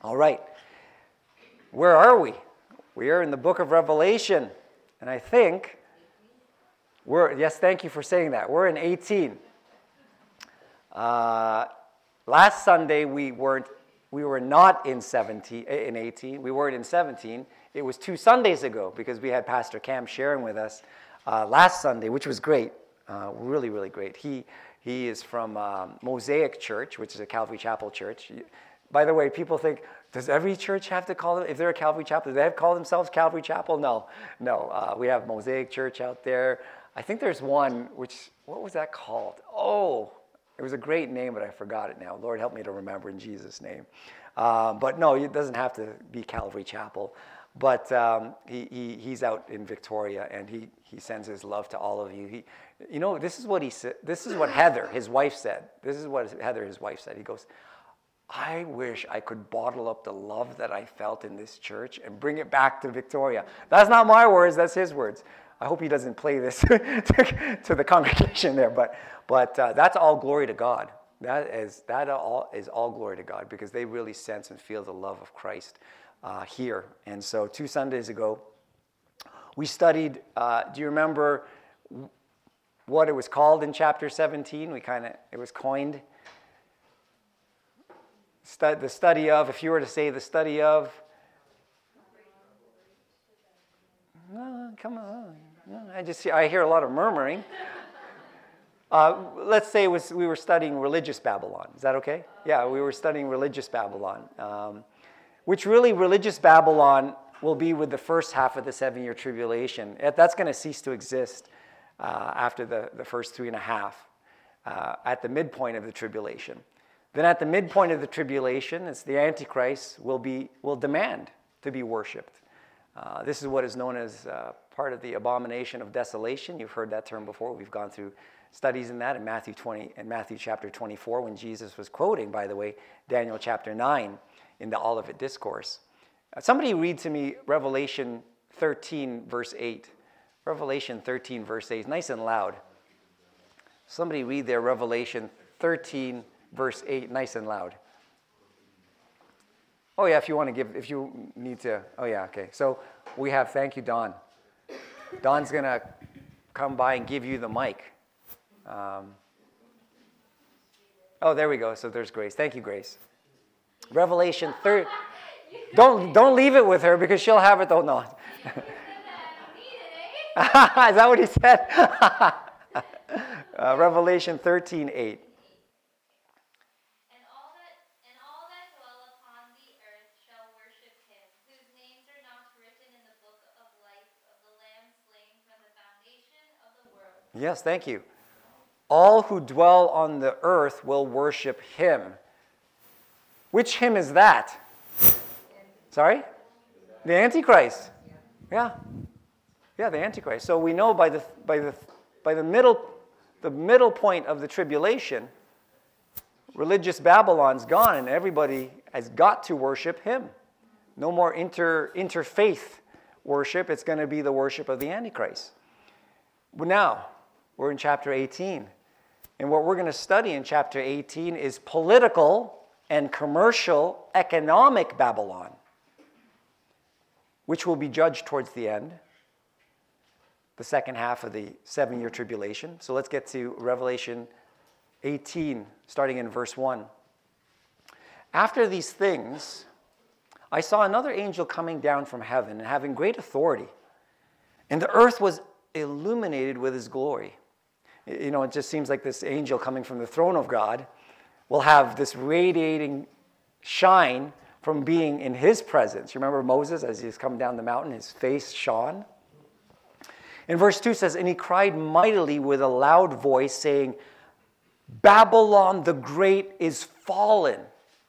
All right. Where are we? We are in the book of Revelation. And I think yes, thank you for saying that. We're in 18. Last Sunday we were not in 18. We weren't in 17. It was 2 Sundays ago because we had Pastor Cam sharing with us last Sunday, which was great. Really, really great. He is from Mosaic Church, which is a Calvary Chapel church. By the way, people think, does every church have to call it, if they're a Calvary Chapel, do they have to call themselves Calvary Chapel? No. We have Mosaic Church out there. I think there's one, what was that called? Oh, it was a great name, but I forgot it now. Lord, help me to remember in Jesus' name. But no, it doesn't have to be Calvary Chapel. But he's out in Victoria, and he sends his love to all of you. This is what he said. This is what Heather, his wife, said. This is what Heather, his wife, said. He goes, I wish I could bottle up the love that I felt in this church and bring it back to Victoria. That's not my words, that's his words. I hope he doesn't play this to the congregation there, but that's all glory to God. That is all glory to God, because they really sense and feel the love of Christ here. And so 2 Sundays ago, we studied, do you remember what it was called in chapter 17? It was coined. The study of, if you were to say the study of, no, come on. No, I hear a lot of murmuring. Let's say we were studying religious Babylon. Is that okay? Yeah, we were studying religious Babylon, which really religious Babylon will be with the first half of the 7-year tribulation. That's going to cease to exist after the first 3.5, at the midpoint of the tribulation. Then at the midpoint of the tribulation, it's the Antichrist will demand to be worshipped. This is what is known as part of the abomination of desolation. You've heard that term before. We've gone through studies in that in Matthew chapter 24, when Jesus was quoting, by the way, Daniel chapter 9 in the Olivet Discourse. Somebody read to me Revelation 13, verse 8. Revelation 13, verse 8. It's nice and loud. Somebody read there Revelation 13, verse 8, nice and loud. Oh, yeah, if you need to. Oh, yeah, okay. So we have, thank you, Don. Don's going to come by and give you the mic. There we go. So there's Grace. Thank you, Grace. Revelation 13. Don't leave it with her, because she'll have it. Oh, no. Is that what he said? Revelation 13:8. Yes, thank you. All who dwell on the earth will worship him. Which him is that? Sorry? The Antichrist. Yeah, the Antichrist. So we know by the middle point of the tribulation, religious Babylon's gone, and everybody has got to worship him. No more interfaith worship. It's going to be the worship of the Antichrist. But now, we're in chapter 18. And what we're going to study in chapter 18 is political and commercial economic Babylon, which will be judged towards the end, the second half of the 7-year tribulation. So let's get to Revelation 18, starting in verse 1. After these things, I saw another angel coming down from heaven and having great authority, and the earth was illuminated with his glory. It just seems like this angel coming from the throne of God will have this radiating shine from being in his presence. You remember Moses, as he's come down the mountain, his face shone? And verse 2 says, and he cried mightily with a loud voice, saying, Babylon the Great is fallen.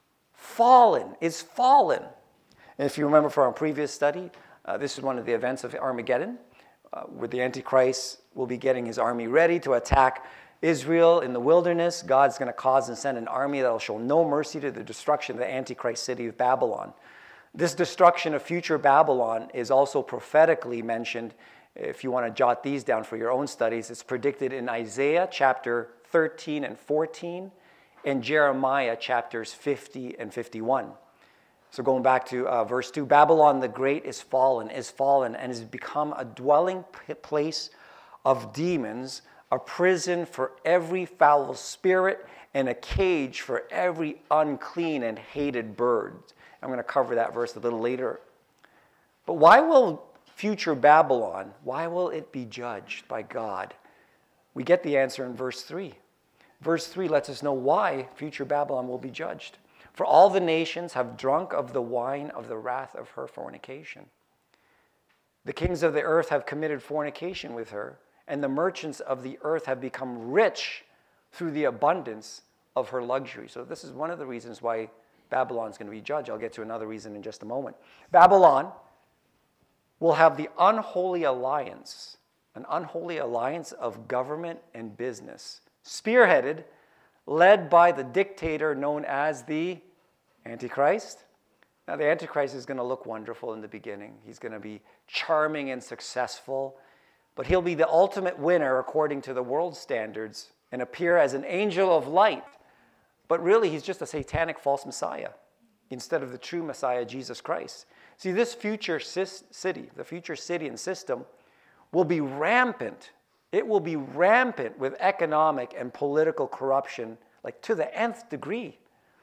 Is fallen. And if you remember from our previous study, this is one of the events of Armageddon, where the Antichrist will be getting his army ready to attack Israel in the wilderness. God's going to cause and send an army that will show no mercy to the destruction of the Antichrist city of Babylon. This destruction of future Babylon is also prophetically mentioned. If you want to jot these down for your own studies, it's predicted in Isaiah chapter 13 and 14 and Jeremiah chapters 50 and 51. So going back to verse 2, Babylon the Great is fallen, and has become a dwelling place of demons, a prison for every foul spirit, and a cage for every unclean and hated bird. I'm going to cover that verse a little later. But why will future Babylon, why will it be judged by God? We get the answer in verse 3. Verse 3 lets us know why future Babylon will be judged. For all the nations have drunk of the wine of the wrath of her fornication. The kings of the earth have committed fornication with her, and the merchants of the earth have become rich through the abundance of her luxury. So this is one of the reasons why Babylon is going to be judged. I'll get to another reason in just a moment. Babylon will have the unholy alliance, an unholy alliance of government and business, spearheaded, led by the dictator known as the Antichrist. Now, the Antichrist is going to look wonderful in the beginning. He's going to be charming and successful, but he'll be the ultimate winner according to the world standards and appear as an angel of light. But really, he's just a satanic false Messiah instead of the true Messiah, Jesus Christ. See, this future city, the future city and system, will be rampant. It will be rampant with economic and political corruption, like to the nth degree.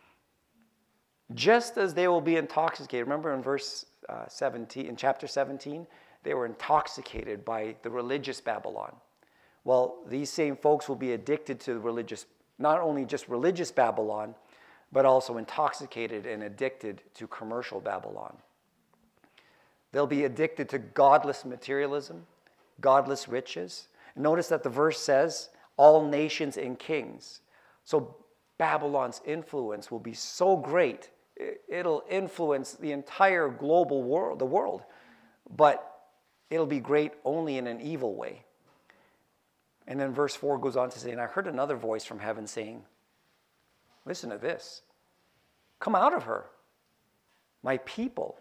Just as they will be intoxicated. Remember in verse 17, in chapter 17, they were intoxicated by the religious Babylon. Well, these same folks will be addicted to religious, not only just religious Babylon, but also intoxicated and addicted to commercial Babylon. They'll be addicted to godless materialism, godless riches. Notice that the verse says, all nations and kings. So Babylon's influence will be so great, it'll influence the entire global world, the world. But it'll be great only in an evil way. And then verse 4 goes on to say, and I heard another voice from heaven saying, listen to this, come out of her, my people,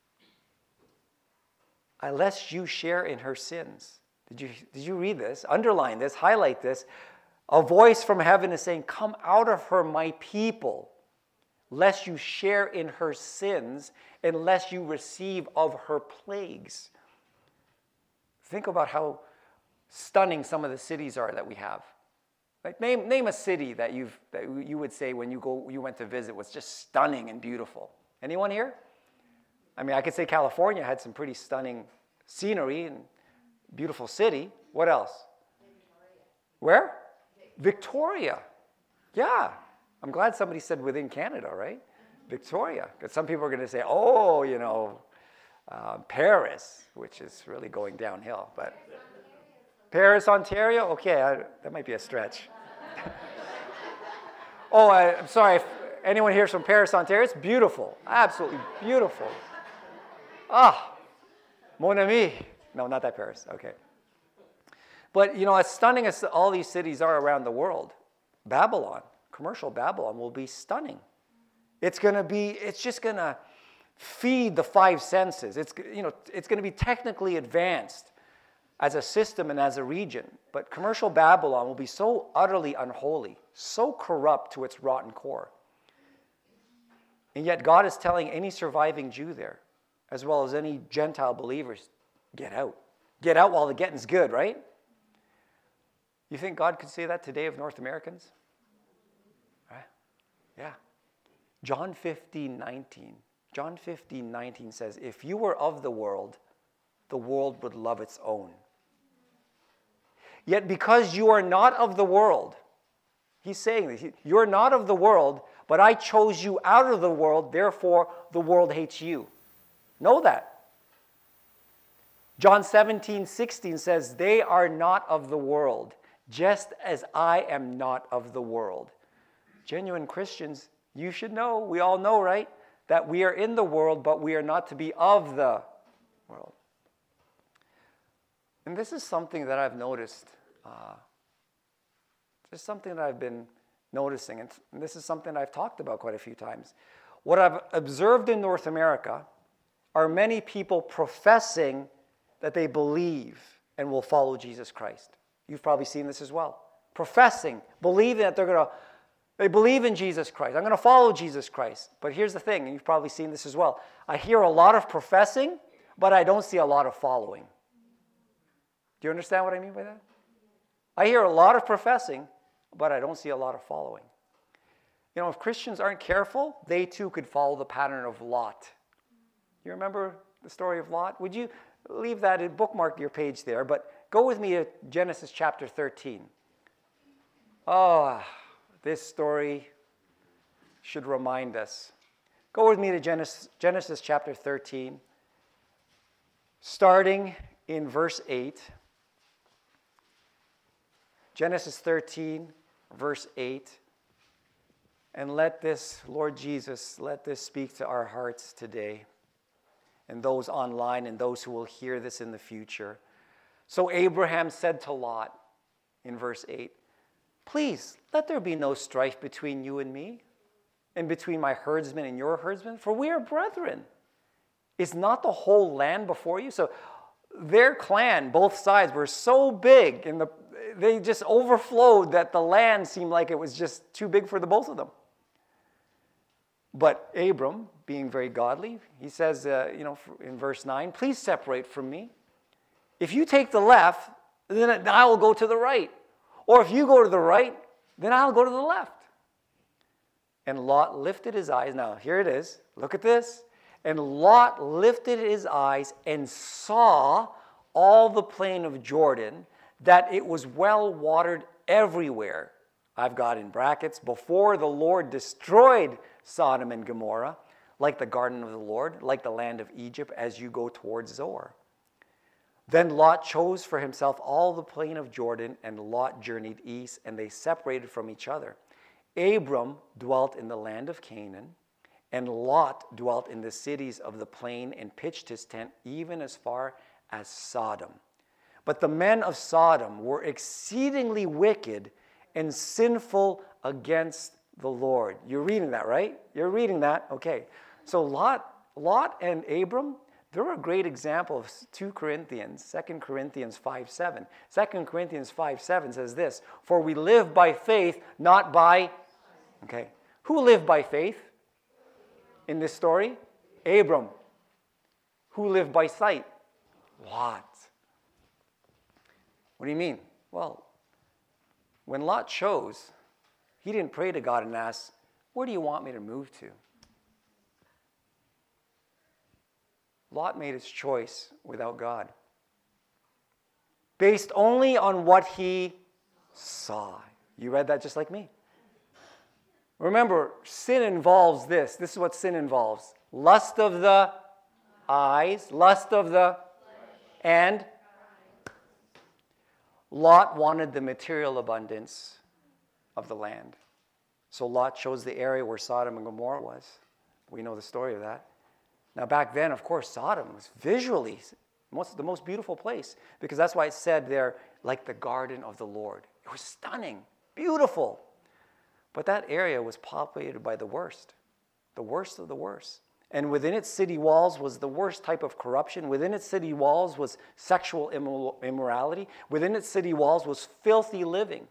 lest you share in her sins. Did you read this? Underline this, highlight this. A voice from heaven is saying, come out of her, my people, lest you share in her sins, and lest you receive of her plagues. Think about how stunning some of the cities are that we have. Like name a city that you would say when you went to visit was just stunning and beautiful. Anyone here? I mean, I could say California had some pretty stunning scenery and beautiful city. What else? Victoria. Where? Victoria. Yeah. I'm glad somebody said within Canada, right? Victoria. Because some people are going to say, Paris, which is really going downhill. But Paris, Ontario? Okay, that might be a stretch. I'm sorry. If anyone here is from Paris, Ontario, it's beautiful. Absolutely beautiful. Mon ami. No, not that Paris. Okay. But, as stunning as all these cities are around the world, Babylon, commercial Babylon, will be stunning. It's just going to feed the five senses. It's going to be technically advanced as a system and as a region. But commercial Babylon will be so utterly unholy, so corrupt to its rotten core. And yet God is telling any surviving Jew there, as well as any Gentile believers, get out. Get out while the getting's good, right? You think God could say that today of North Americans? Right? Yeah. John 15:19. John 15:19 says, if you were of the world would love its own. Yet because you are not of the world, he's saying this, you're not of the world, but I chose you out of the world, therefore the world hates you. Know that. John 17:16 says, they are not of the world, just as I am not of the world. Genuine Christians, you should know, we all know, right? That we are in the world, but we are not to be of the world. And this is something that I've noticed. Just something that I've been noticing, and this is something I've talked about quite a few times. What I've observed in North America are many people professing that they believe and will follow Jesus Christ. You've probably seen this as well. Professing, believing that They believe in Jesus Christ. I'm going to follow Jesus Christ. But here's the thing, and you've probably seen this as well. I hear a lot of professing, but I don't see a lot of following. Do you understand what I mean by that? I hear a lot of professing, but I don't see a lot of following. You know, if Christians aren't careful, they too could follow the pattern of Lot. You remember the story of Lot? Would you leave that and bookmark your page there, but go with me to Genesis chapter 13. Oh, this story should remind us. Go with me to Genesis chapter 13, starting in verse 8. Genesis 13, verse 8. And let this, Lord Jesus, let this speak to our hearts today, and those online and those who will hear this in the future. So Abraham said to Lot, in verse 8, please, let there be no strife between you and me, and between my herdsmen and your herdsmen, for we are brethren. Is not the whole land before you? So their clan, both sides, were so big, and they just overflowed that the land seemed like it was just too big for the both of them. But Abram, being very godly, he says, in verse 9, please separate from me. If you take the left, then I will go to the right. Or if you go to the right, then I'll go to the left. And Lot lifted his eyes. Now, here it is. Look at this. And Lot lifted his eyes and saw all the plain of Jordan, that it was well watered everywhere. I've got in brackets, before the Lord destroyed Sodom and Gomorrah, like the garden of the Lord, like the land of Egypt, as you go towards Zoar. Then Lot chose for himself all the plain of Jordan, and Lot journeyed east, and they separated from each other. Abram dwelt in the land of Canaan, and Lot dwelt in the cities of the plain and pitched his tent even as far as Sodom. But the men of Sodom were exceedingly wicked and sinful against the Lord. You're reading that, right? You're reading that? Okay. So Lot and Abram, they're a great example of 2 Corinthians 5:7. 2 Corinthians 5:7 says this, for we live by faith, not by... Okay. Who lived by faith in this story? Abram. Who lived by sight? Lot. What do you mean? Well, when Lot chose, he didn't pray to God and ask, where do you want me to move to? Lot made his choice without God, based only on what he saw. You read that just like me. Remember, sin involves this. This is what sin involves. Lust of the eyes, lust of the... And Lot wanted the material abundance of the land. So Lot chose the area where Sodom and Gomorrah was. We know the story of that. Now back then, of course, Sodom was visually the most beautiful place, because that's why it said there, like the garden of the Lord. It was stunning, beautiful. But that area was populated by the worst of the worst. And within its city walls was the worst type of corruption. Within its city walls was sexual immorality. Within its city walls was filthy living.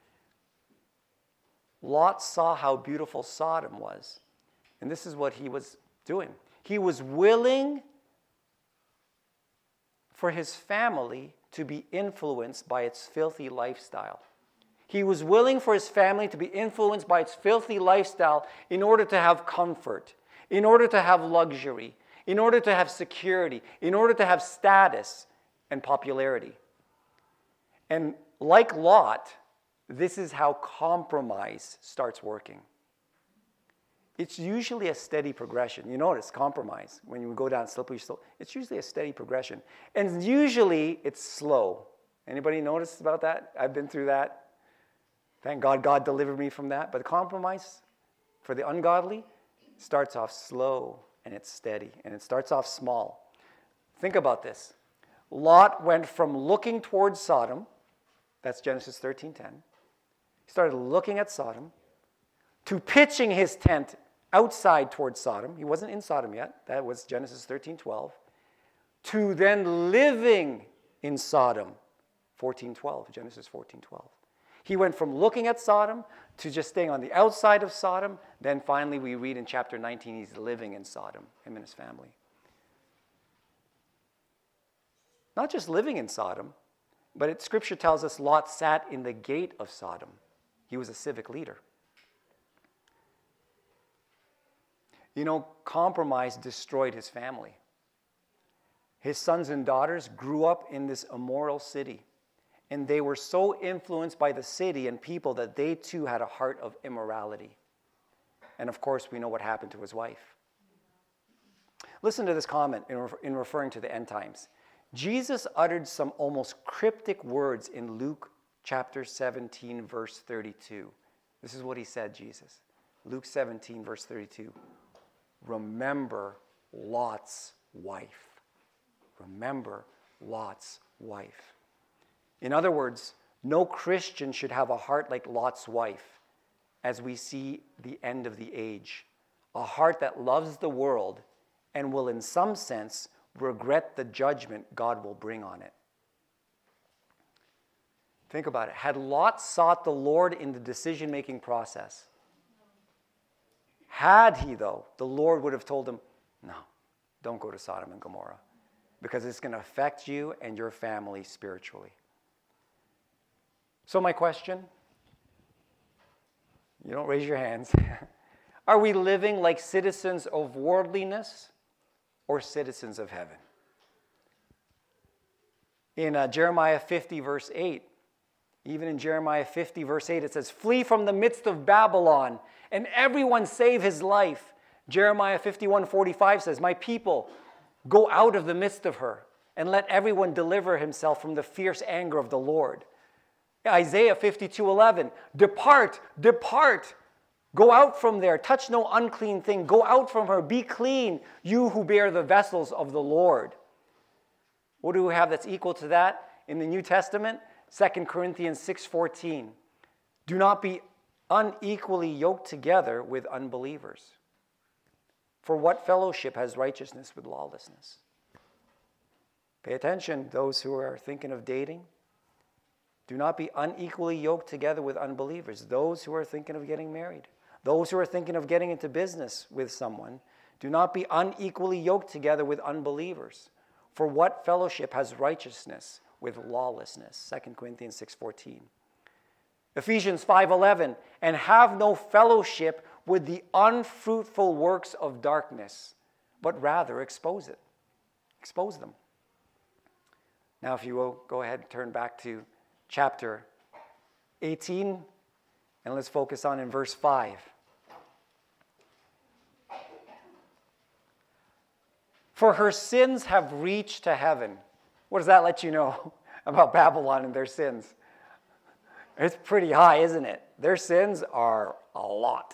Lot saw how beautiful Sodom was. And this is what he was doing. He was willing for his family to be influenced by its filthy lifestyle. He was willing for his family to be influenced by its filthy lifestyle in order to have comfort, in order to have luxury, in order to have security, in order to have status and popularity. And like Lot, this is how compromise starts working. It's usually a steady progression. You notice compromise, when you go down slippery slope, it's usually a steady progression. And usually it's slow. Anybody notice about that? I've been through that. Thank God God delivered me from that. But compromise for the ungodly starts off slow and it's steady. And it starts off small. Think about this. Lot went from looking towards Sodom, that's Genesis 13:10. He started looking at Sodom, to pitching his tent outside towards Sodom. He wasn't in Sodom yet. That was Genesis 13:12. To then living in Sodom, 14:12, Genesis 14:12. He went from looking at Sodom to just staying on the outside of Sodom. Then finally we read in chapter 19 he's living in Sodom, him and his family. Not just living in Sodom, but Scripture tells us Lot sat in the gate of Sodom. He was a civic leader. You know, compromise destroyed his family. His sons and daughters grew up in this immoral city, and they were so influenced by the city and people that they too had a heart of immorality. And of course, we know what happened to his wife. Listen to this comment in referring to the end times. Jesus uttered some almost cryptic words in Luke chapter 17, verse 32. This is what he said, Jesus. Luke 17, verse 32. Remember Lot's wife. Remember Lot's wife. In other words, no Christian should have a heart like Lot's wife as we see the end of the age. A heart that loves the world and will in some sense regret the judgment God will bring on it. Think about it. Had Lot sought the Lord in the decision-making process, had he though, the Lord would have told him, no, don't go to Sodom and Gomorrah because it's going to affect you and your family spiritually. So my question, you don't raise your hands. Are we living like citizens of worldliness or citizens of heaven? In Jeremiah 50, verse 8, even in Jeremiah 50, verse 8, it says, flee from the midst of Babylon, and everyone save his life. Jeremiah 51:45 says, my people, go out of the midst of her, and let everyone deliver himself from the fierce anger of the Lord. Isaiah 52:11, depart, depart, go out from there, touch no unclean thing, go out from her, be clean, you who bear the vessels of the Lord. What do we have that's equal to that in the New Testament? 2 Corinthians 6:14. Do not be unequally yoked together with unbelievers. For what fellowship has righteousness with lawlessness? Pay attention, those who are thinking of dating. Do not be unequally yoked together with unbelievers. Those who are thinking of getting married. Those who are thinking of getting into business with someone. Do not be unequally yoked together with unbelievers. For what fellowship has righteousness with lawlessness? 2 Corinthians 6:14. Ephesians 5:11. And have no fellowship with the unfruitful works of darkness, but rather expose it. Expose them. Now, if you will, go ahead and turn back to chapter 18, and let's focus on in verse 5. For her sins have reached to heaven. What does that let you know about Babylon and their sins? It's pretty high, isn't it? Their sins are a lot.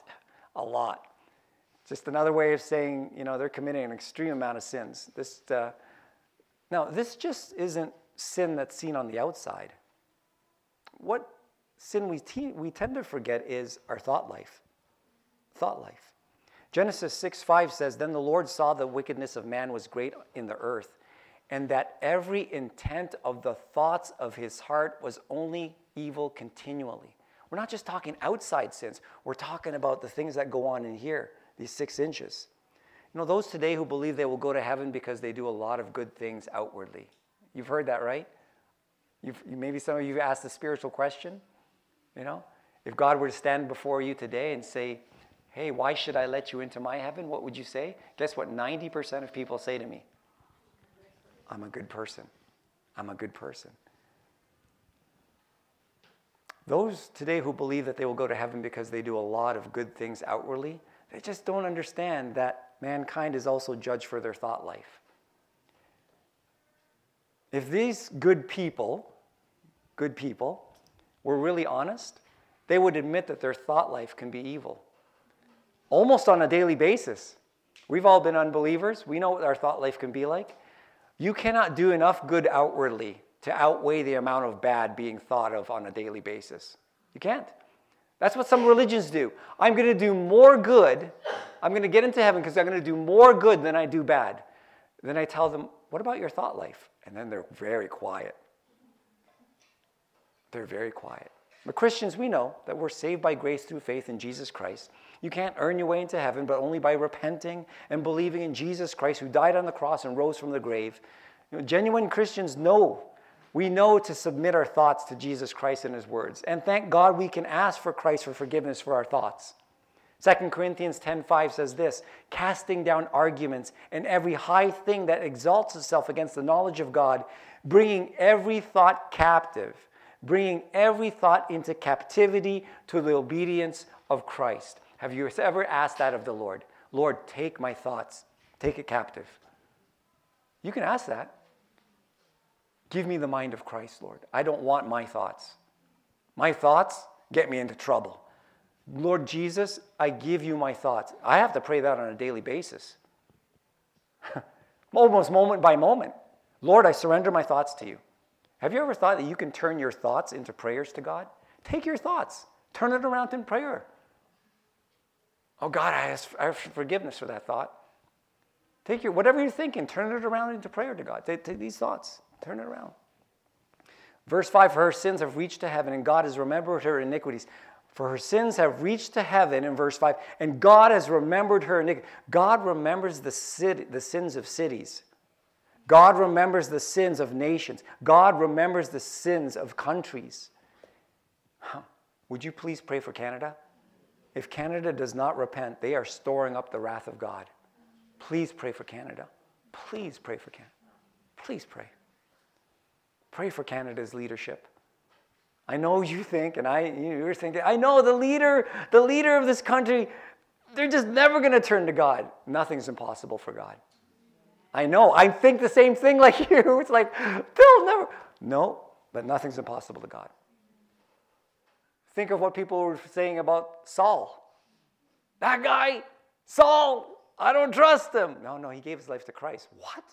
Just another way of saying, they're committing an extreme amount of sins. Now, this just isn't sin that's seen on the outside. What sin we tend to forget is our thought life. Genesis 6:5 says, then the Lord saw the wickedness of man was great in the earth, and that every intent of the thoughts of his heart was only evil continually. We're not just talking outside sins. We're talking about the things that go on in here, these 6 inches. Those today who believe they will go to heaven because they do a lot of good things outwardly. You've heard that, right? Maybe some of you have asked the spiritual question. If God were to stand before you today and say, hey, why should I let you into my heaven? What would you say? Guess what 90% of people say to me? I'm a good person. I'm a good person. Those today who believe that they will go to heaven because they do a lot of good things outwardly, they just don't understand that mankind is also judged for their thought life. If these good people were really honest, they would admit that their thought life can be evil. Almost on a daily basis. We've all been unbelievers. We know what our thought life can be like. You cannot do enough good outwardly to outweigh the amount of bad being thought of on a daily basis. You can't. That's what some religions do. I'm going to do more good. I'm going to get into heaven because I'm going to do more good than I do bad. Then I tell them, what about your thought life? And then they're very quiet. They're very quiet. But Christians, we know that we're saved by grace through faith in Jesus Christ. You can't earn your way into heaven, but only by repenting and believing in Jesus Christ, who died on the cross and rose from the grave. Genuine Christians know. We know to submit our thoughts to Jesus Christ and his words. And thank God we can ask for Christ for forgiveness for our thoughts. 2 Corinthians 10:5 says this, casting down arguments and every high thing that exalts itself against the knowledge of God, bringing every thought captive, bringing every thought into captivity to the obedience of Christ. Have you ever asked that of the Lord? Lord, take my thoughts, take it captive. You can ask that. Give me the mind of Christ, Lord. I don't want my thoughts. My thoughts get me into trouble. Lord Jesus, I give you my thoughts. I have to pray that on a daily basis. Almost moment by moment. Lord, I surrender my thoughts to you. Have you ever thought that you can turn your thoughts into prayers to God? Take your thoughts, turn it around in prayer. Oh God, I ask forgiveness for that thought. Take whatever you're thinking, turn it around into prayer to God. Take these thoughts, turn it around. Verse 5, for her sins have reached to heaven, and God has remembered her iniquities. For her sins have reached to heaven, in verse 5, and God has remembered her iniquities. God remembers the sins of cities. God remembers the sins of nations. God remembers the sins of countries. Would you please pray for Canada? If Canada does not repent, they are storing up the wrath of God. Please pray for Canada. Please pray for Canada. Please pray. Pray for Canada's leadership. I know you think, and you're thinking, I know the leader of this country, they're just never going to turn to God. Nothing's impossible for God. I know. I think the same thing like you. It's like, they'll never. No, but nothing's impossible to God. Think of what people were saying about Saul. That guy, Saul, I don't trust him. No, he gave his life to Christ. What?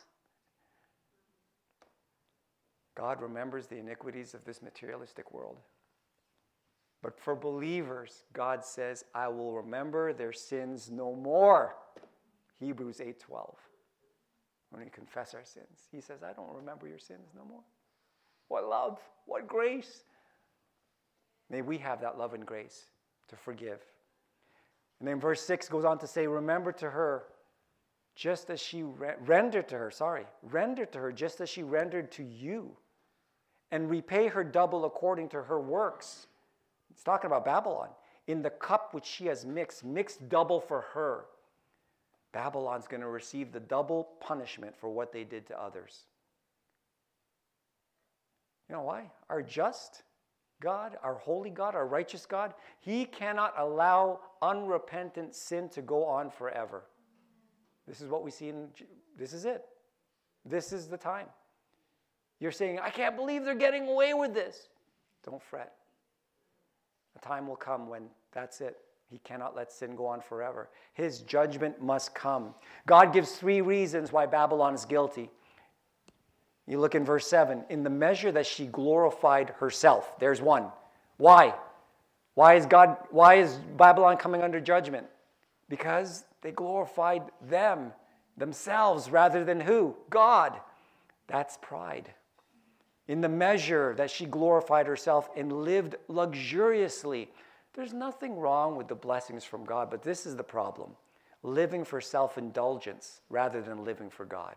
God remembers the iniquities of this materialistic world. But for believers, God says, I will remember their sins no more. Hebrews 8:12. When we confess our sins, he says, I don't remember your sins no more. What love, what grace. May we have that love and grace to forgive. And then verse 6 goes on to say, remember to her just as she rendered to her just as she rendered to you, and repay her double according to her works. It's talking about Babylon. In the cup which she has mixed double for her. Babylon's going to receive the double punishment for what they did to others. You know why? Our just God, our holy God, our righteous God, he cannot allow unrepentant sin to go on forever. This is what we see this is it. This is the time. You're saying, I can't believe they're getting away with this. Don't fret. A time will come when that's it. He cannot let sin go on forever. His judgment must come. God gives 3 reasons why Babylon is guilty. You look in verse 7. In the measure that she glorified herself. There's one. Why? Why is Babylon coming under judgment? Because they glorified themselves, rather than who? God. That's pride. In the measure that she glorified herself and lived luxuriously. There's nothing wrong with the blessings from God, but this is the problem. Living for self-indulgence rather than living for God.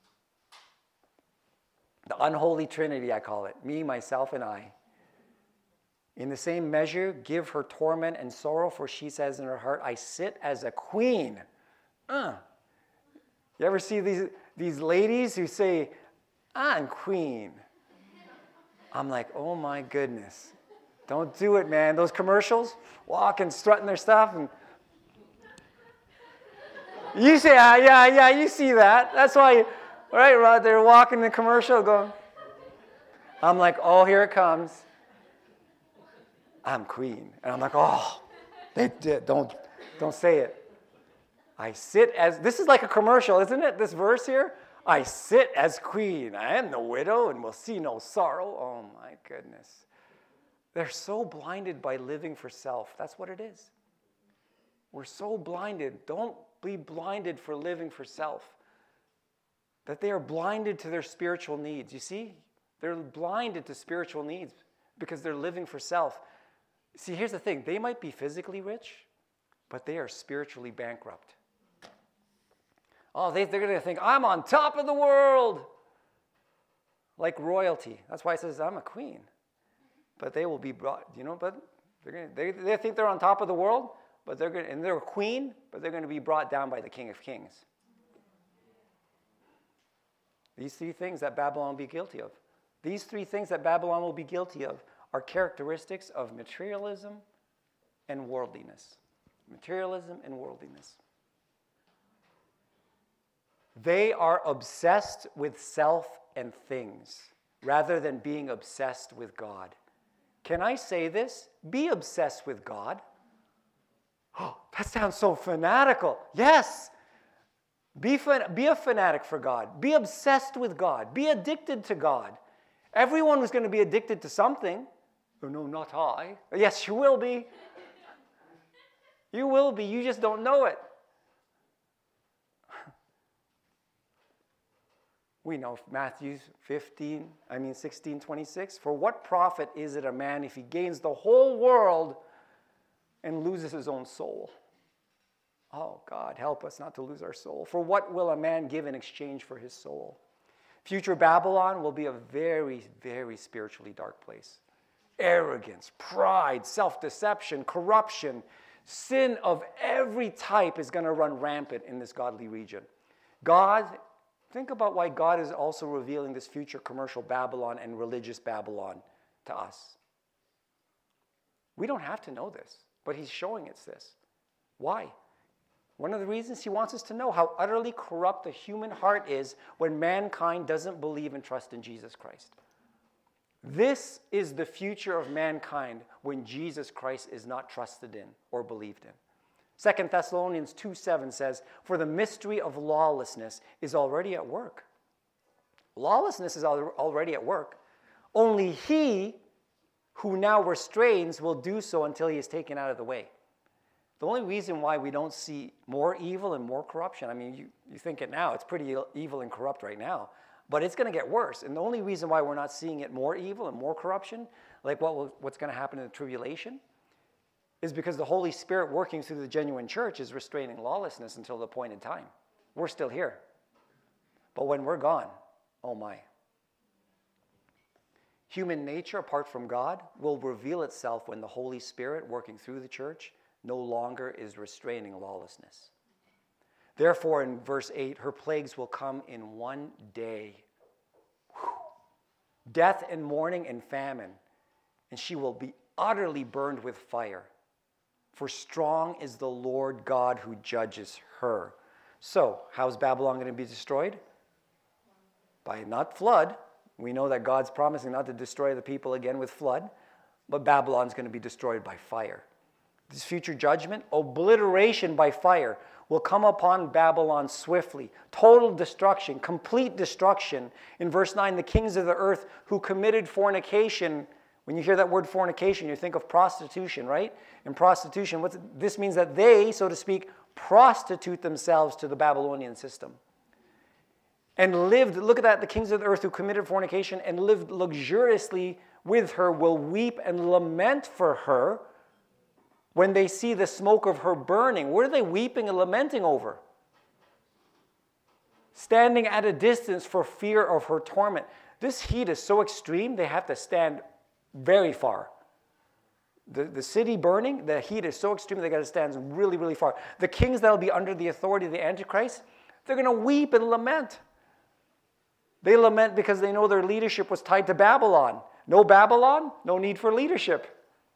The unholy trinity, I call it. Me, myself, and I. In the same measure, give her torment and sorrow, for she says in her heart, I sit as a queen. You ever see these ladies who say, I'm queen? I'm like, oh my goodness. Don't do it, man. Those commercials, walking, strutting their stuff. And you say, yeah, you see that. That's why, right, Rod, they're walking the commercial going. I'm like, oh, here it comes. I'm queen. And I'm like, oh, they did. Don't say it. I sit as, this is like a commercial, isn't it? This verse here. I sit as queen. I am no widow and will see no sorrow. Oh, my goodness. They're so blinded by living for self. That's what it is. We're so blinded. Don't be blinded for living for self. That they are blinded to their spiritual needs. You see? They're blinded to spiritual needs because they're living for self. See, here's the thing. They might be physically rich, but they are spiritually bankrupt. Oh, they're going to think, I'm on top of the world. Like royalty. That's why it says, I'm a queen. But they will be brought, but they think they're on top of the world, but they're a queen, but they're going to be brought down by the King of Kings. These three things that Babylon will be guilty of. These three things that Babylon will be guilty of are characteristics of materialism and worldliness. Materialism and worldliness. They are obsessed with self and things rather than being obsessed with God. Can I say this? Be obsessed with God. Oh, that sounds so fanatical. Yes. Be a fanatic for God. Be obsessed with God. Be addicted to God. Everyone was going to be addicted to something. Oh, no, not I. Yes, you will be. You will be. You just don't know it. We know Matthew 16:26. For what profit is it a man if he gains the whole world and loses his own soul? Oh, God, help us not to lose our soul. For what will a man give in exchange for his soul? Future Babylon will be a very, very spiritually dark place. Arrogance, pride, self-deception, corruption, sin of every type is going to run rampant in this godly region. Think about why God is also revealing this future commercial Babylon and religious Babylon to us. We don't have to know this, but he's showing us this. Why? One of the reasons he wants us to know how utterly corrupt the human heart is when mankind doesn't believe and trust in Jesus Christ. This is the future of mankind when Jesus Christ is not trusted in or believed in. 2 Thessalonians 2:7 says, for the mystery of lawlessness is already at work. Lawlessness is already at work. Only he who now restrains will do so until he is taken out of the way. The only reason why we don't see more evil and more corruption, I mean, you think it now, it's pretty evil and corrupt right now, but it's going to get worse. And the only reason why we're not seeing it more evil and more corruption, like what's going to happen in the tribulation, is because the Holy Spirit working through the genuine church is restraining lawlessness until the appointed time. We're still here. But when we're gone, oh my. Human nature, apart from God, will reveal itself when the Holy Spirit working through the church no longer is restraining lawlessness. Therefore, in verse 8, her plagues will come in one day. Whew. Death and mourning and famine, and she will be utterly burned with fire. For strong is the Lord God who judges her. So, how's Babylon going to be destroyed? By not flood. We know that God's promising not to destroy the people again with flood, but Babylon's going to be destroyed by fire. This future judgment, obliteration by fire, will come upon Babylon swiftly. Total destruction, complete destruction. In verse 9, the kings of the earth who committed fornication. When you hear that word fornication, you think of prostitution, right? And prostitution, this means that they, so to speak, prostitute themselves to the Babylonian system. And lived, look at that, the kings of the earth who committed fornication and lived luxuriously with her will weep and lament for her when they see the smoke of her burning. What are they weeping and lamenting over? Standing at a distance for fear of her torment. This heat is so extreme, they have to stand very far. The city burning, the heat is so extreme, they got to stand really, really far. The kings that will be under the authority of the Antichrist, they're going to weep and lament. They lament because they know their leadership was tied to Babylon. No Babylon, no need for leadership.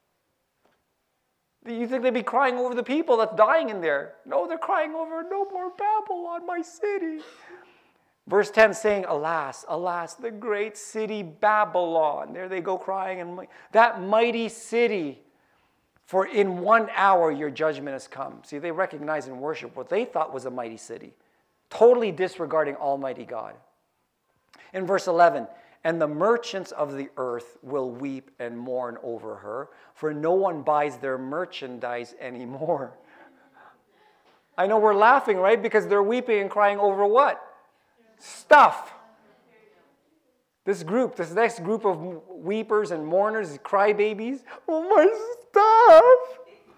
You think they'd be crying over the people that's dying in there? No, they're crying over, no more Babylon, my city. Verse 10 saying, alas, alas, the great city Babylon. There they go crying. And that mighty city, for in 1 hour your judgment has come. See, they recognize and worship what they thought was a mighty city, totally disregarding Almighty God. In verse 11, and the merchants of the earth will weep and mourn over her, for no one buys their merchandise anymore. I know we're laughing, right? Because they're weeping and crying over what? Stuff. This next group of weepers and mourners, crybabies. Oh, my stuff.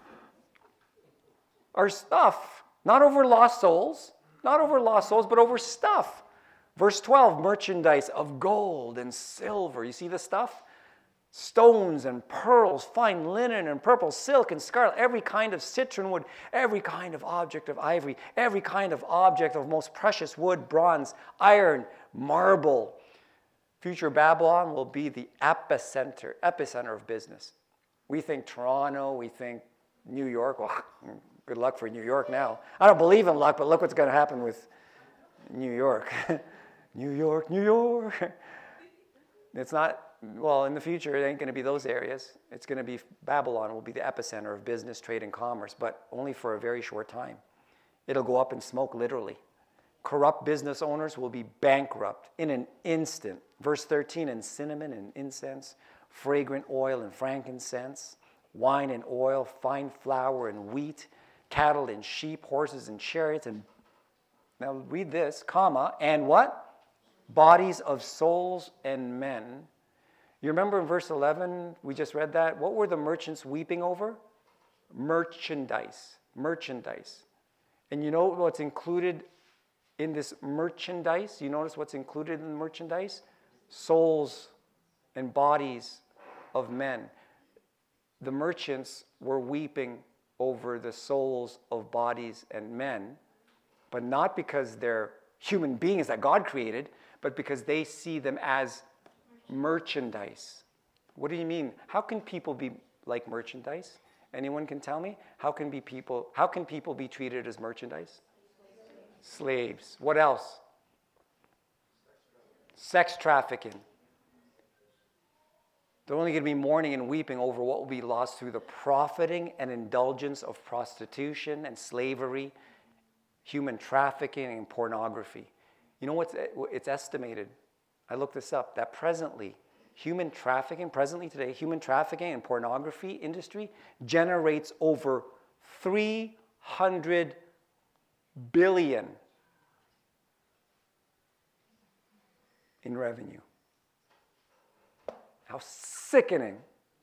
Our stuff. Not over lost souls. Not over lost souls, but over stuff. Verse 12, merchandise of gold and silver. You see the stuff? Stones and pearls, fine linen and purple, silk and scarlet, every kind of citron wood, every kind of object of ivory, every kind of object of most precious wood, bronze, iron, marble. Future Babylon will be the epicenter of business. We think Toronto, we think New York. Well, good luck for New York now. I don't believe in luck, but look what's going to happen with New York. New York, New York. It's not, well, in the future, it ain't going to be those areas. It's going to be Babylon will be the epicenter of business, trade, and commerce, but only for a very short time. It'll go up in smoke, literally. Corrupt business owners will be bankrupt in an instant. Verse 13, and cinnamon and incense, fragrant oil and frankincense, wine and oil, fine flour and wheat, cattle and sheep, horses and chariots, and now read this, comma, and what? Bodies of souls and men. You remember in verse 11, we just read that? What were the merchants weeping over? Merchandise. Merchandise. And you know what's included in this merchandise? You notice what's included in the merchandise? Souls and bodies of men. The merchants were weeping over the souls of bodies and men, but not because they're human beings that God created, but because they see them as merchandise. What do you mean? How can people be like merchandise? Anyone can tell me? How can people be treated as merchandise? Slaves. What else? Sex trafficking. They're only going to be mourning and weeping over what will be lost through the profiting and indulgence of prostitution and slavery, human trafficking and pornography. You know what's it's estimated? I looked this up, that presently today, human trafficking and pornography industry generates over 300 billion in revenue. How sickening.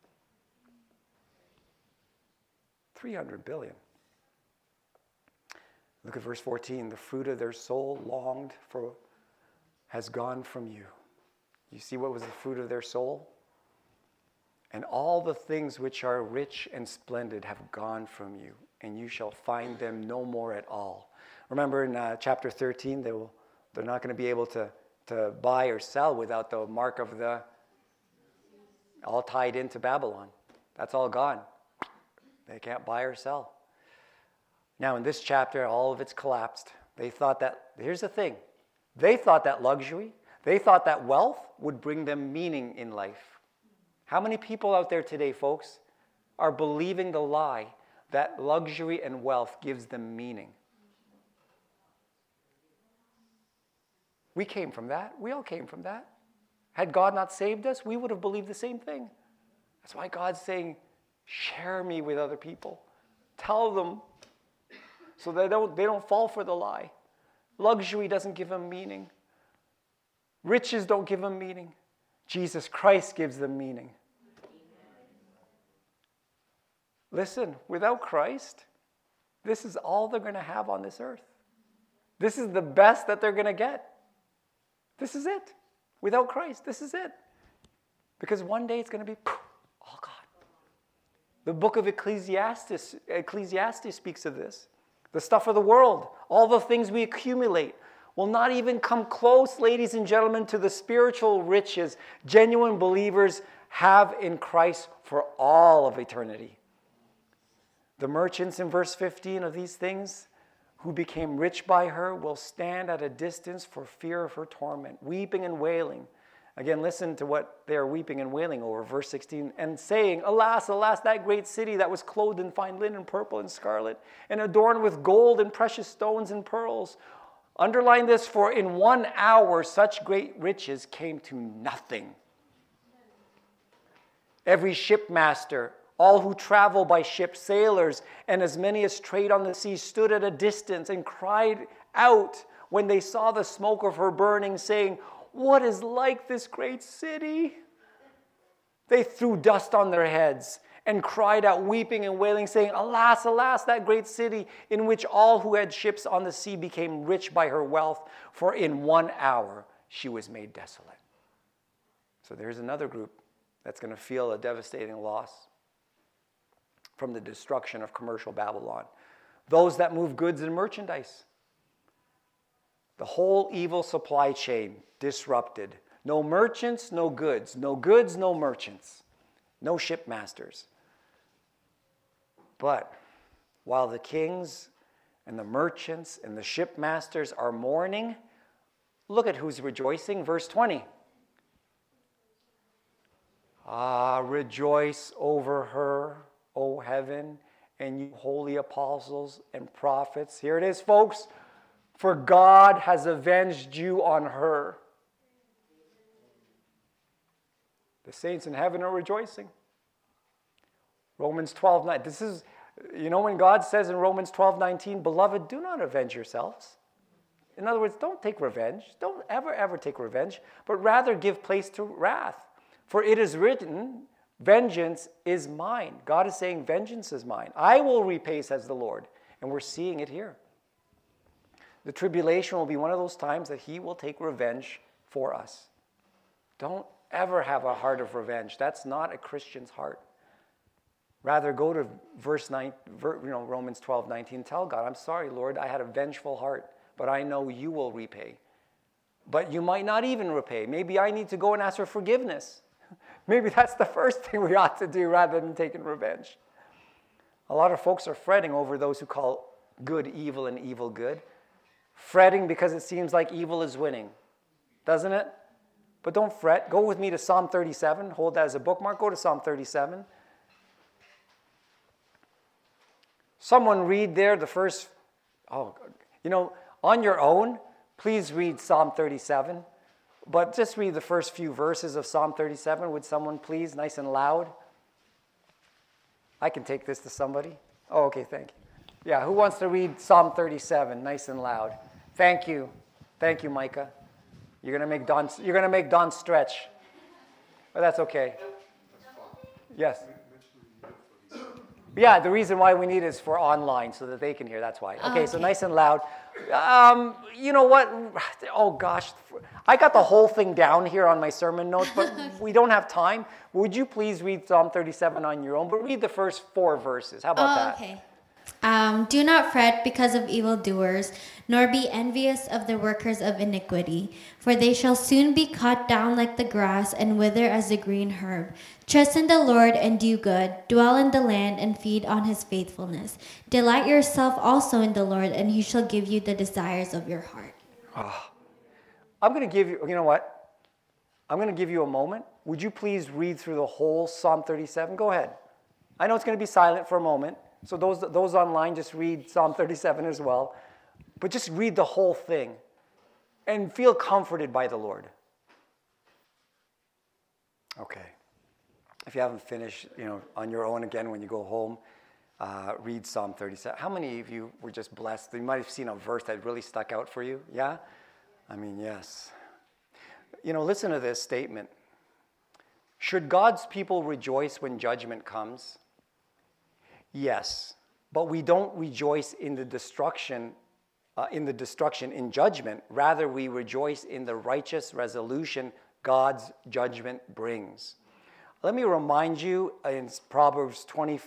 300 billion. Look at verse 14. The fruit of their soul longed for has gone from you. You see what was the fruit of their soul? And all the things which are rich and splendid have gone from you, and you shall find them no more at all. Remember in chapter 13, they're not going to be able to buy or sell without the mark of the, all tied into Babylon. That's all gone. They can't buy or sell. Now in this chapter, all of it's collapsed. They thought that, here's the thing, they thought that luxury, they thought that wealth would bring them meaning in life. How many people out there today, folks, are believing the lie that luxury and wealth gives them meaning? We came from that. We all came from that. Had God not saved us, we would have believed the same thing. That's why God's saying, share me with other people. Tell them so they don't fall for the lie. Luxury doesn't give them meaning. Riches don't give them meaning. Jesus Christ gives them meaning. Listen, without Christ, this is all they're going to have on this earth. This is the best that they're going to get. This is it. Without Christ, this is it. Because one day it's going to be all gone. The book of Ecclesiastes speaks of this. The stuff of the world, all the things we accumulate, will not even come close, ladies and gentlemen, to the spiritual riches genuine believers have in Christ for all of eternity. The merchants in verse 15 of these things who became rich by her will stand at a distance for fear of her torment, weeping and wailing. Again, listen to what they are weeping and wailing over. Verse 16, and saying, alas, alas, that great city that was clothed in fine linen, purple and scarlet, and adorned with gold and precious stones and pearls. Underline this, for in 1 hour such great riches came to nothing. Every shipmaster, all who travel by ship, sailors, and as many as trade on the sea, stood at a distance and cried out when they saw the smoke of her burning, saying, what is like this great city? They threw dust on their heads and cried out, weeping and wailing, saying, Alas, alas, that great city, in which all who had ships on the sea became rich by her wealth, for in 1 hour she was made desolate. So there's another group that's going to feel a devastating loss from the destruction of commercial Babylon. Those that move goods and merchandise. The whole evil supply chain disrupted. No merchants, no goods. No goods, no merchants. No shipmasters. But while the kings and the merchants and the shipmasters are mourning, look at who's rejoicing. Verse 20. Rejoice over her, O heaven, and you holy apostles and prophets. Here it is, folks. For God has avenged you on her. The saints in heaven are rejoicing. Romans 12:9. This is, when God says in Romans 12:19, Beloved, do not avenge yourselves. In other words, don't take revenge. Don't ever take revenge, but rather give place to wrath. For it is written, vengeance is mine. God is saying, vengeance is mine. I will repay, says the Lord. And we're seeing it here. The tribulation will be one of those times that he will take revenge for us. Don't ever have a heart of revenge. That's not a Christian's heart. Rather, go to Romans 12:19. Tell God, I'm sorry, Lord, I had a vengeful heart, but I know you will repay. But you might not even repay. Maybe I need to go and ask for forgiveness. Maybe that's the first thing we ought to do rather than taking revenge. A lot of folks are fretting over those who call good evil and evil good. Fretting because it seems like evil is winning. Doesn't it? But don't fret. Go with me to Psalm 37. Hold that as a bookmark. Go to Psalm 37. Someone read there the first, on your own, please read Psalm 37. But just read the first few verses of Psalm 37. Would someone please, nice and loud? I can take this to somebody. Oh, okay, thank you. Yeah, who wants to read Psalm 37, nice and loud? Thank you. Thank you, Micah. You're gonna make Don stretch. But that's okay. Yes. Yeah, the reason why we need it is for online so that they can hear. That's why. Okay, so nice and loud. You know what? Oh, gosh. I got the whole thing down here on my sermon notes, but we don't have time. Would you please read Psalm 37 on your own? But read the first 4 verses. How about that? Okay. Do not fret because of evildoers, nor be envious of the workers of iniquity, for they shall soon be cut down like the grass and wither as the green herb. Trust in the Lord and do good. Dwell in the land and feed on his faithfulness. Delight yourself also in the Lord, and he shall give you the desires of your heart. I'm going to give you, you know what? I'm going to give you a moment. Would you please read through the whole Psalm 37? Go ahead. I know it's going to be silent for a moment. So those online, just read Psalm 37 as well. But just read the whole thing and feel comforted by the Lord. Okay. If you haven't finished, on your own again when you go home, read Psalm 37. How many of you were just blessed? You might have seen a verse that really stuck out for you. Yeah? I mean, yes. Listen to this statement. Should God's people rejoice when judgment comes? Yes, but we don't rejoice in the destruction in judgment. Rather, we rejoice in the righteous resolution God's judgment brings. Let me remind you, in Proverbs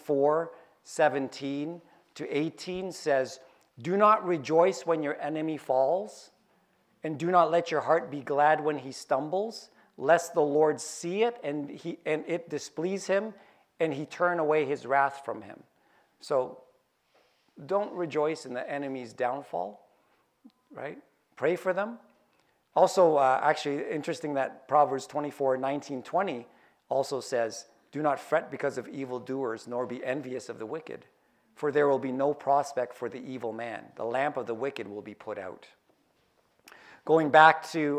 24:17 to 18 says, Do not rejoice when your enemy falls, and do not let your heart be glad when he stumbles, lest the Lord see it and it displease him, and he turn away his wrath from him. So don't rejoice in the enemy's downfall, right? Pray for them. Also, actually, interesting that Proverbs 24:19-20 also says, Do not fret because of evildoers, nor be envious of the wicked, for there will be no prospect for the evil man. The lamp of the wicked will be put out. Going back to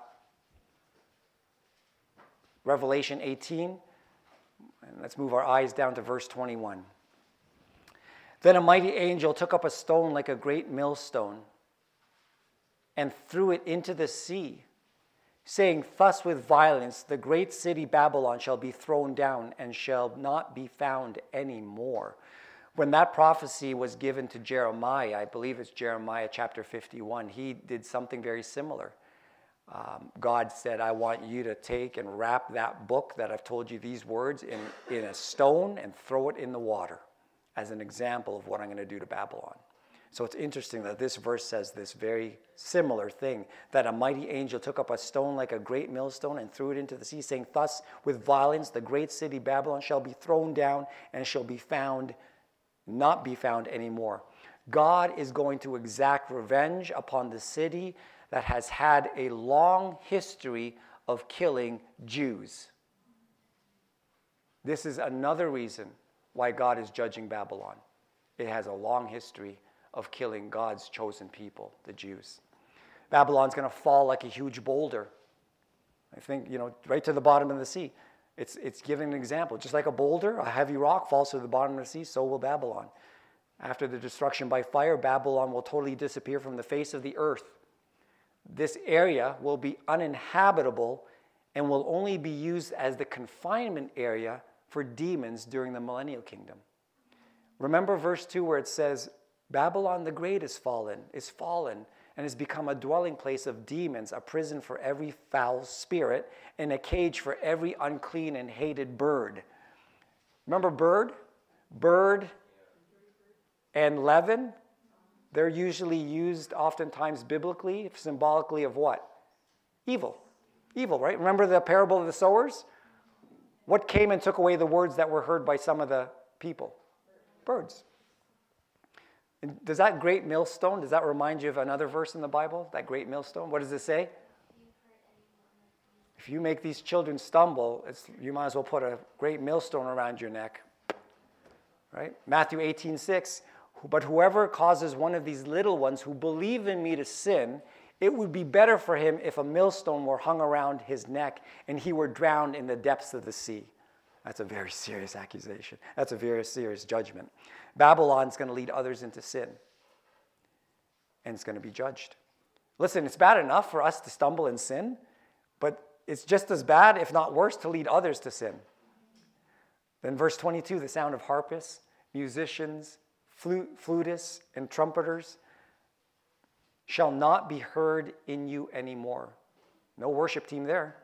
Revelation 18, and let's move our eyes down to verse 21. Then a mighty angel took up a stone like a great millstone and threw it into the sea. saying, thus with violence, the great city Babylon shall be thrown down and shall not be found anymore. When that prophecy was given to Jeremiah, I believe it's Jeremiah chapter 51, he did something very similar. God said, I want you to take and wrap that book that I've told you these words in a stone and throw it in the water as an example of what I'm going to do to Babylon. So it's interesting that this verse says this very similar thing, that a mighty angel took up a stone like a great millstone and threw it into the sea, saying, thus with violence the great city Babylon shall be thrown down and shall be found, not be found anymore. God is going to exact revenge upon the city that has had a long history of killing Jews. This is another reason why God is judging Babylon. It has a long history of killing God's chosen people, the Jews. Babylon's going to fall like a huge boulder. I think, right to the bottom of the sea. It's giving an example. Just like a boulder, a heavy rock falls to the bottom of the sea, so will Babylon. After the destruction by fire, Babylon will totally disappear from the face of the earth. This area will be uninhabitable and will only be used as the confinement area for demons during the millennial kingdom. Remember verse 2 where it says, Babylon the Great is fallen, and has become a dwelling place of demons, a prison for every foul spirit, and a cage for every unclean and hated bird. Remember bird? Bird and leaven, they're usually used oftentimes biblically, symbolically of what? Evil. Evil, right? Remember the parable of the sowers? What came and took away the words that were heard by some of the people? Birds. And does that great millstone, does that remind you of another verse in the Bible? That great millstone? What does it say? If you make these children stumble, you might as well put a great millstone around your neck. Right? Matthew 18:6. But whoever causes one of these little ones who believe in me to sin, it would be better for him if a millstone were hung around his neck and he were drowned in the depths of the sea. That's a very serious accusation. That's a very serious judgment. Babylon's going to lead others into sin, and it's going to be judged. Listen, it's bad enough for us to stumble in sin, but it's just as bad, if not worse, to lead others to sin. Then verse 22, the sound of harpists, musicians, flutists, and trumpeters shall not be heard in you anymore. No worship team there.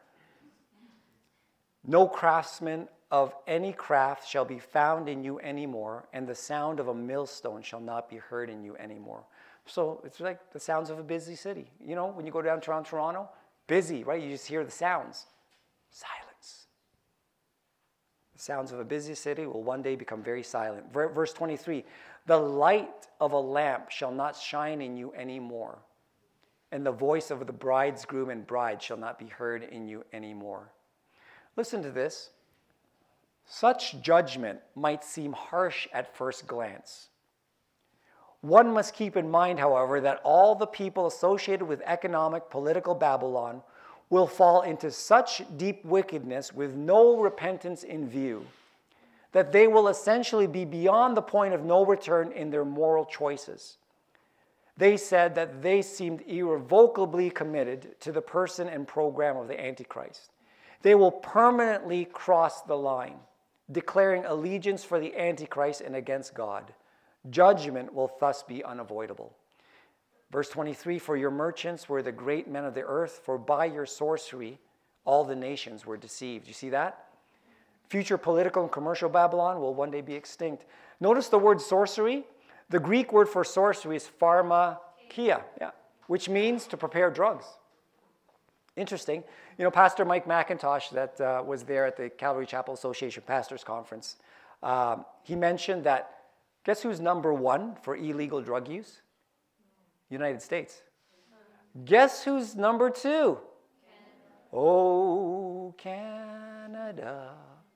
No craftsman of any craft shall be found in you anymore, and the sound of a millstone shall not be heard in you anymore. So it's like the sounds of a busy city. When you go downtown Toronto, busy, right? You just hear the sounds. Silence. The sounds of a busy city will one day become very silent. Verse 23, the light of a lamp shall not shine in you anymore, and the voice of the bridegroom and bride shall not be heard in you anymore. Listen to this. Such judgment might seem harsh at first glance. One must keep in mind, however, that all the people associated with economic, political Babylon will fall into such deep wickedness with no repentance in view that they will essentially be beyond the point of no return in their moral choices. They said that they seemed irrevocably committed to the person and program of the Antichrist. They will permanently cross the line, declaring allegiance for the Antichrist and against God. Judgment will thus be unavoidable. Verse 23, for your merchants were the great men of the earth, for by your sorcery all the nations were deceived. You see that? Future political and commercial Babylon will one day be extinct. Notice the word sorcery. The Greek word for sorcery is pharmakia, which means to prepare drugs. Interesting. Pastor Mike McIntosh that was there at the Calvary Chapel Association Pastors Conference, he mentioned that, guess who's number one for illegal drug use? United States. Guess who's number two? Canada. Oh, Canada.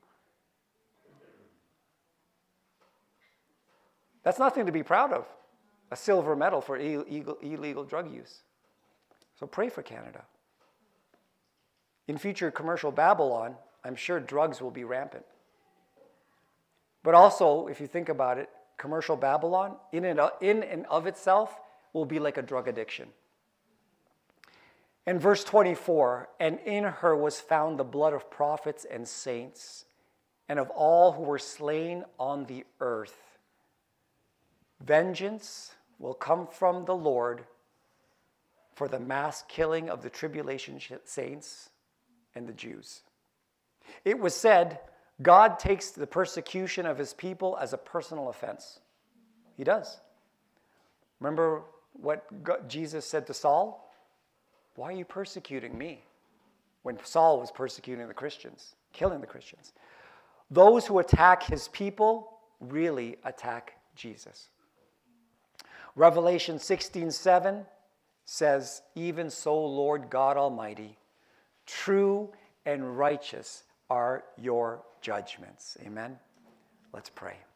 That's nothing to be proud of. A silver medal for illegal drug use. So pray for Canada. In future commercial Babylon, I'm sure drugs will be rampant. But also, if you think about it, commercial Babylon, in and of itself, will be like a drug addiction. And verse 24, and in her was found the blood of prophets and saints, and of all who were slain on the earth. Vengeance will come from the Lord for the mass killing of the tribulation saints and the Jews. It was said, God takes the persecution of his people as a personal offense. He does. Remember what Jesus said to Saul? Why are you persecuting me? When Saul was persecuting the Christians, killing the Christians. Those who attack his people really attack Jesus. Revelation 16:7 says, even so, Lord God Almighty, true and righteous are your judgments. Amen. Let's pray.